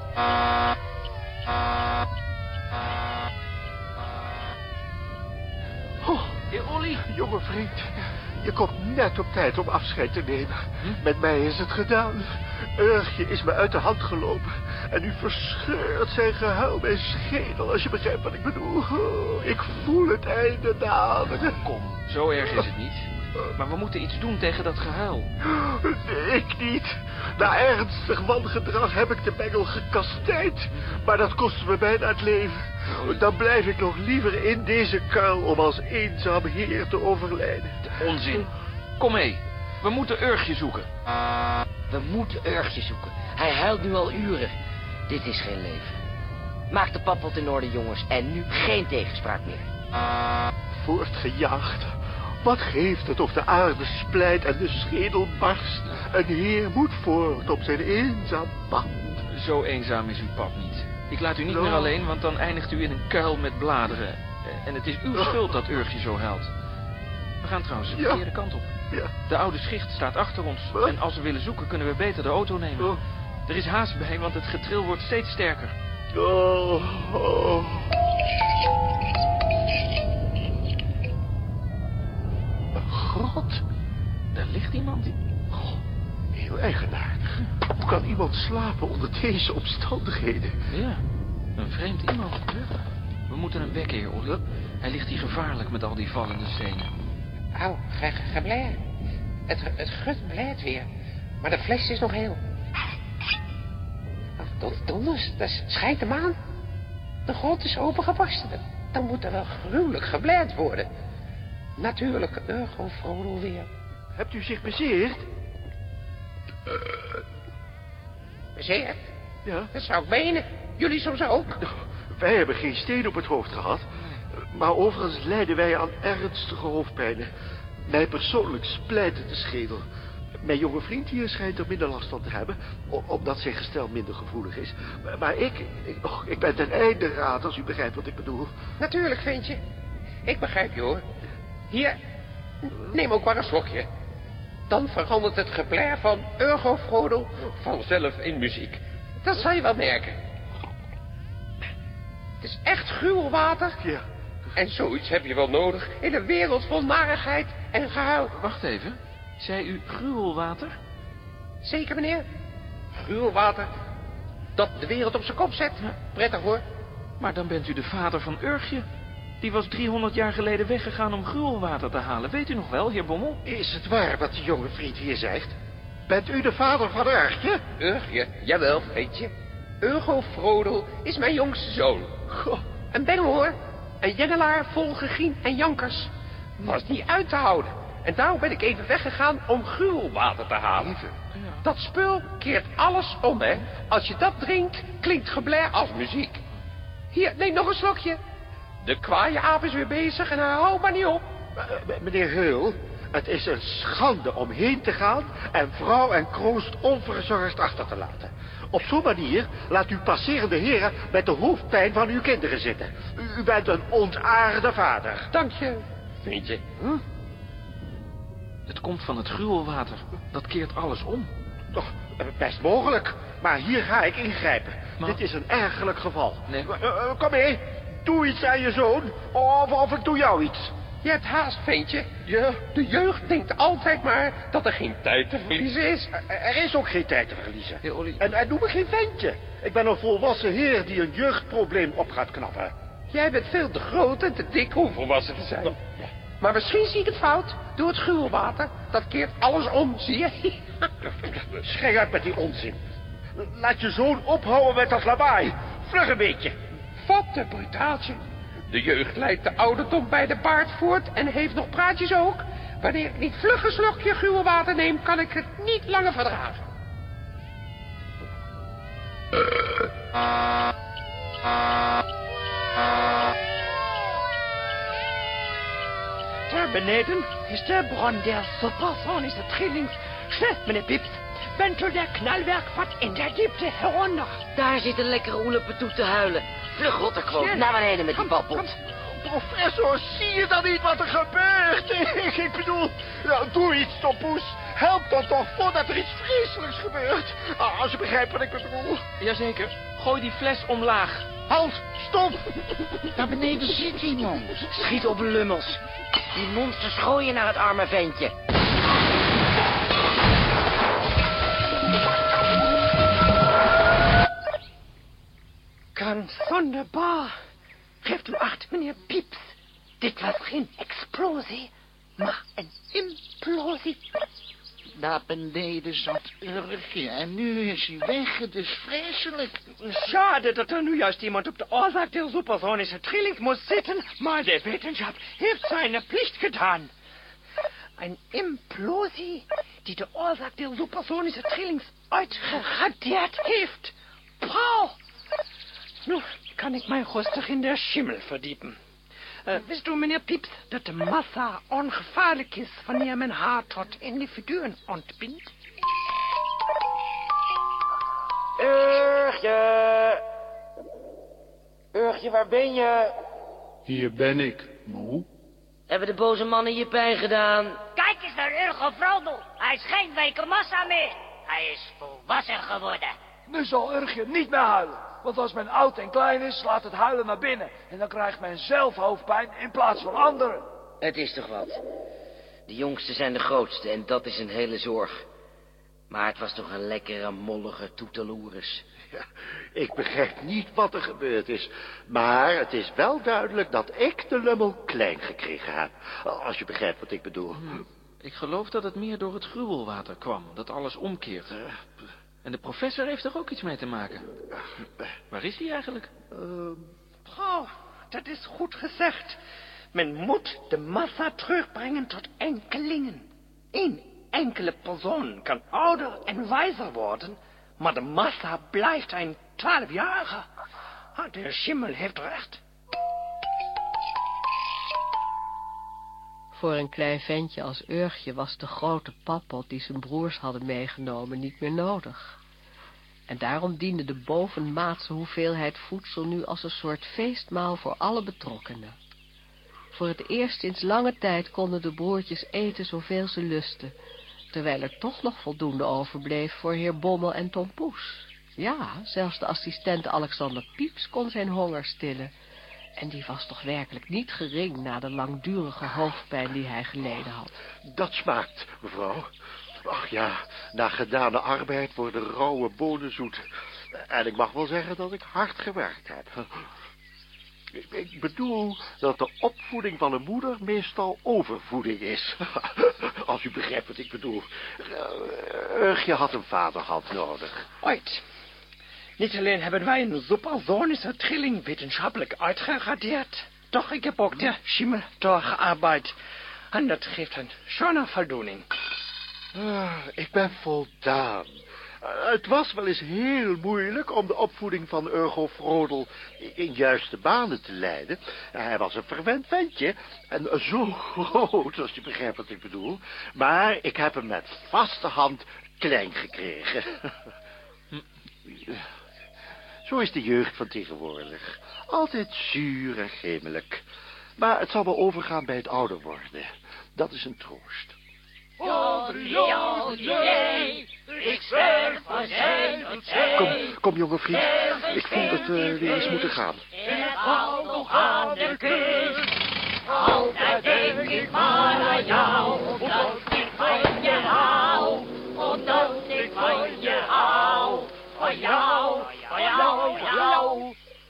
Oh, Heer Olly. Jonge vriend, je komt net op tijd om afscheid te nemen. Met mij is het gedaan. Urgje is me uit de hand gelopen. En nu verscheurt zijn gehuil mijn schedel, als je begrijpt wat ik bedoel. Oh, ik voel het einde naderen. Kom, zo erg is het niet. Maar we moeten iets doen tegen dat gehuil. Ik niet. Na ernstig wangedrag heb ik de bengel gekastijd. Maar dat kostte me bijna het leven. Dan blijf ik nog liever in deze kuil om als eenzaam heer te overlijden. Onzin. Kom mee. We moeten Urgje zoeken. We moeten Urgje zoeken. Hij huilt nu al uren. Dit is geen leven. Maak de pappot in orde, jongens. En nu geen tegenspraak meer. Voortgejaagd. Wat geeft het of de aarde splijt en de schedel barst? Een heer moet voort op zijn eenzaam pad. Zo eenzaam is uw pad niet. Ik laat u niet meer alleen, want dan eindigt u in een kuil met bladeren. En het is uw schuld dat Urgje zo huilt. We gaan trouwens de verkeerde kant op. Ja. De oude schicht staat achter ons. En als we willen zoeken, kunnen we beter de auto nemen. Er is haast bij, want het getril wordt steeds sterker. Een grot? Daar ligt iemand. Heel eigenaardig. Hoe kan iemand slapen onder deze omstandigheden? Ja, een vreemd iemand. We moeten hem wekken, heer Olly. Hij ligt hier gevaarlijk met al die vallende stenen. Au, gebleid. Het gut blijft weer. Maar de fles is nog heel. Donders, dat schijnt hem aan. De grond is opengebarsten. Dan moet er wel gruwelijk gebleid worden. Natuurlijk, Urgo Frodo weer. Hebt u zich bezeerd? Bezeerd? Ja. Dat zou ik menen. Jullie soms ook. Wij hebben geen steen op het hoofd gehad. Maar overigens lijden wij aan ernstige hoofdpijnen. Mij persoonlijk splijt de schedel. Mijn jonge vriend hier schijnt er minder last van te hebben, omdat zijn gestel minder gevoelig is. Maar ik ben ten einde raad, als u begrijpt wat ik bedoel. Natuurlijk, ventje. Ik begrijp je, hoor. Hier, neem ook maar een slokje. Dan verandert het geblair van Urgo Frodo vanzelf in muziek. Dat zal je wel merken. Het is echt gruwelwater. Ja. En zoiets heb je wel nodig in een wereld vol narigheid en gehuil. Wacht even. Zei u gruwelwater? Zeker, meneer. Gruwelwater dat de wereld op zijn kop zet. Prettig, hoor. Maar dan bent u de vader van Urgje. Die was 300 jaar geleden weggegaan om gruwelwater te halen. Weet u nog wel, heer Bommel? Is het waar wat die jonge vriend hier zegt? Bent u de vader van Urgje? Urgje? Jawel, weet je. Urgo Frodo is mijn jongste zoon. Goh. Een bengel, hoor. Een jengelaar vol gegien en jankers. Was niet uit te houden. En daarom ben ik even weggegaan om gruwelwater te halen. Even? Ja. Dat spul keert alles om, hè. Als je dat drinkt, klinkt geblair als muziek. Hier, neem nog een slokje. De kwaaie aap is weer bezig en hij houdt maar niet op. Meneer Heul, het is een schande om heen te gaan en vrouw en kroost onverzorgd achter te laten. Op zo'n manier laat u passerende heren met de hoofdpijn van uw kinderen zitten. U bent een ontaarde vader. Dank je, vriendje. Het komt van het gruwelwater. Dat keert alles om. Toch, best mogelijk. Maar hier ga ik ingrijpen. Maar... Dit is een ergerlijk geval. Nee. Kom mee. Doe iets aan je zoon. Of ik doe jou iets. Je hebt haast, ventje. Ja? De jeugd denkt altijd maar dat er geen tijd te verliezen is. Er is ook geen tijd te verliezen. Heer Olly. En noem me geen ventje. Ik ben een volwassen heer die een jeugdprobleem op gaat knappen. Jij bent veel te groot en te dik om volwassen te zijn. Maar misschien zie ik het fout. Door het gruwelwater. Dat keert alles om, zie je? Schei uit met die onzin. Laat je zoon ophouden met dat lawaai. Vlug een beetje. Wat een brutaaltje. De jeugd leidt de ouderdom bij de baard voort en heeft nog praatjes ook. Wanneer ik niet vlug een slokje gruwelwater neem, kan ik het niet langer verdragen. Daar beneden is de bron der supersonische trillings. Schnell, meneer Pips. Wentel der knalwerkvat in der diepte heronder. Daar zit een lekkere oelepetoe te huilen. Vlug, rotterkloot, naar beneden met die badpot. Professor, zie je dan niet wat er gebeurt? Ik bedoel, nou, doe iets, Tompoes. Help dan toch voordat er iets vreselijks gebeurt. Als je begrijpt wat ik bedoel. Jazeker. Gooi die fles omlaag. Halt, stop. Daar beneden zit iemand. Schiet op lummels. Die monsters gooien naar het arme ventje. Ganz wunderbar. Geeft u acht, meneer Pieps. Dit was geen explosie, maar een implosie. Daar beneden zat Urgje en nu is hij weg. Het is vreselijk. Schade dat er nu juist iemand op de oorzaak der supersonische trilling moest zitten, maar de wetenschap heeft zijn plicht gedaan. Een implosie die de oorzaak der supersonische trillings uitgeradeerd heeft. Pauw! Nu kan ik mij rustig in de schimmel verdiepen. Wist u, meneer Pieps, dat de massa ongevaarlijk is wanneer men haar tot individuen ontbindt? Urgje! Urgje, waar ben je? Hier ben ik, moe. Hebben de boze mannen je pijn gedaan? Kijk eens naar Urgo Frodo. Hij is geen weken massa meer. Hij is volwassen geworden. Nu zal Urgje niet meer huilen. Want als men oud en klein is, slaat het huilen naar binnen. En dan krijgt men zelf hoofdpijn in plaats van anderen. Het is toch wat. De jongsten zijn de grootste en dat is een hele zorg. Maar het was toch een lekkere, mollige toeteloeris. Ja, ik begrijp niet wat er gebeurd is. Maar het is wel duidelijk dat ik de lummel klein gekregen heb. Als je begrijpt wat ik bedoel. Ik geloof dat het meer door het gruwelwater kwam. Dat alles omkeert. En de professor heeft er ook iets mee te maken. Waar is hij eigenlijk? Oh, dat is goed gezegd. Men moet de massa terugbrengen tot enkelingen. Eén enkele persoon kan ouder en wijzer worden, maar de massa blijft een 12-jarige. De schimmel heeft recht. Voor een klein ventje als Urgje was de grote pappot die zijn broers hadden meegenomen niet meer nodig. En daarom diende de bovenmaatse hoeveelheid voedsel nu als een soort feestmaal voor alle betrokkenen. Voor het eerst sinds lange tijd konden de broertjes eten zoveel ze lusten, terwijl er toch nog voldoende overbleef voor heer Bommel en Tom Poes. Ja, zelfs de assistent Alexander Pieps kon zijn honger stillen. En die was toch werkelijk niet gering na de langdurige hoofdpijn die hij geleden had. Dat smaakt, mevrouw. Ach ja, na gedane arbeid worden rauwe bonen zoet. En ik mag wel zeggen dat ik hard gewerkt heb. Ik bedoel dat de opvoeding van een moeder meestal overvoeding is. Als u begrijpt wat ik bedoel. Urgje had een vaderhand nodig. Ooit. Niet alleen hebben wij een supersonische trilling wetenschappelijk uitgeradeerd, doch ik heb ook de schimmel doorgearbeid. En dat geeft een schone voldoening. Ik ben voldaan. Het was wel eens heel moeilijk om de opvoeding van Urgo Frodel in juiste banen te leiden. Hij was een verwend ventje en zo groot, als je begrijpt wat ik bedoel. Maar ik heb hem met vaste hand klein gekregen. Zo is de jeugd van tegenwoordig. Altijd zuur en gemelijk. Maar het zal wel overgaan bij het ouder worden. Dat is een troost. Ik zwerf van zee tot zee. Kom jonge vriend. Ik voel dat we weer eens moeten gaan. En het valt nog aan de kust. Altijd denk ik maar aan jou. Omdat ik van je hou. Omdat ik van je hou. Van jou, van jou, van jou.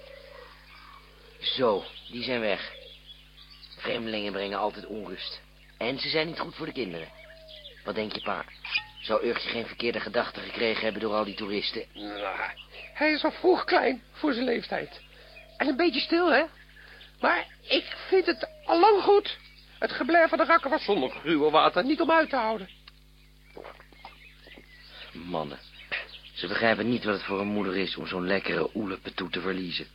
Zo, die zijn weg. Vreemdelingen brengen altijd onrust. En ze zijn niet goed voor de kinderen. Wat denk je, pa? Zou Urgje geen verkeerde gedachten gekregen hebben door al die toeristen? Nou, hij is al vroeg klein voor zijn leeftijd. En een beetje stil, hè? Maar ik vind het al lang goed. Het geblijf van de rakker was zonder gruwel water niet om uit te houden. Mannen. Ze begrijpen niet wat het voor een moeder is om zo'n lekkere oelepetoe te verliezen.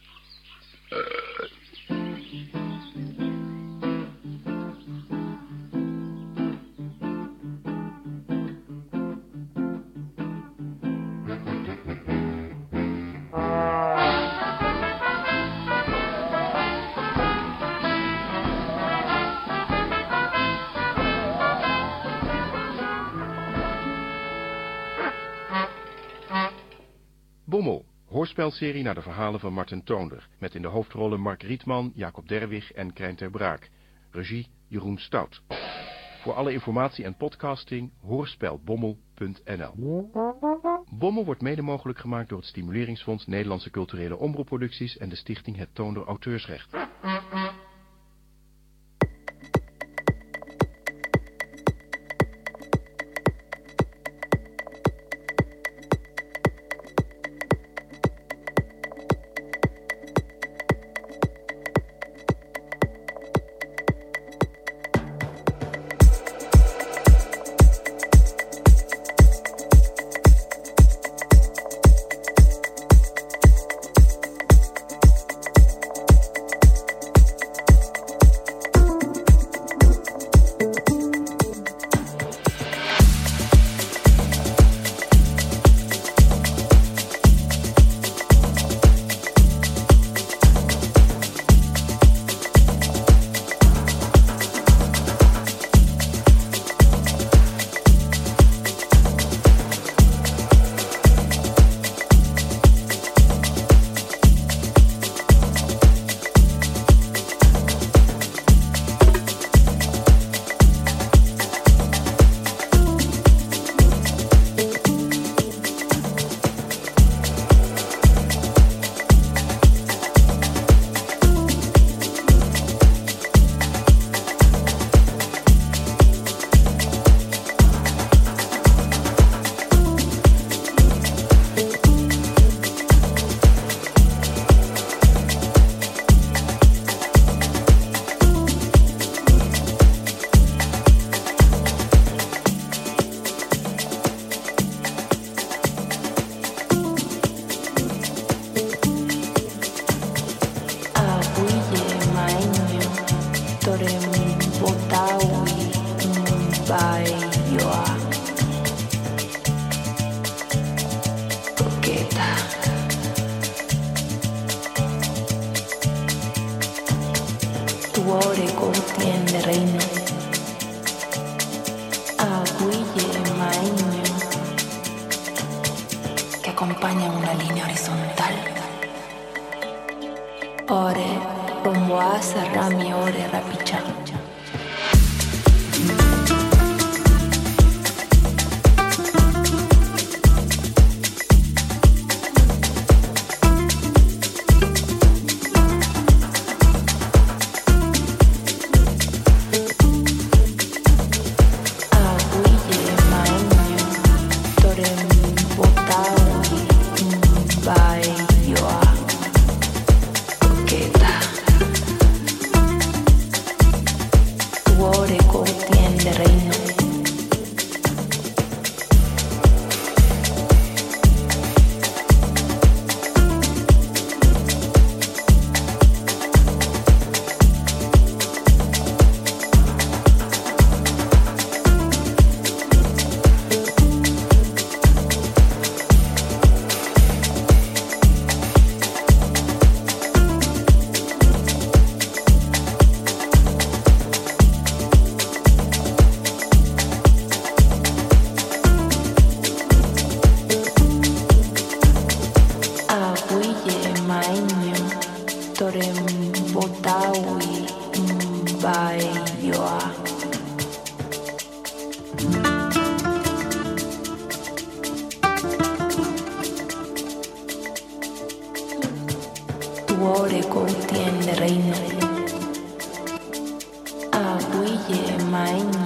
Bommel, hoorspelserie naar de verhalen van Marten Toonder, met in de hoofdrollen Mark Rietman, Jacob Derwig en Krijn ter Braak. Regie Jeroen Stout. Voor alle informatie en podcasting hoorspelbommel.nl. Bommel wordt mede mogelijk gemaakt door het Stimuleringsfonds Nederlandse Culturele Omroepproducties en de stichting Het Toonder Auteursrecht. Torem Botawi Bayoa Coqueta. Tu ore contiene reino. Aguille Maíño que acompaña una línea horizontal. Ore Romoasa Rami Ore Rapicha. Ore contiene reino. Aguille Maíño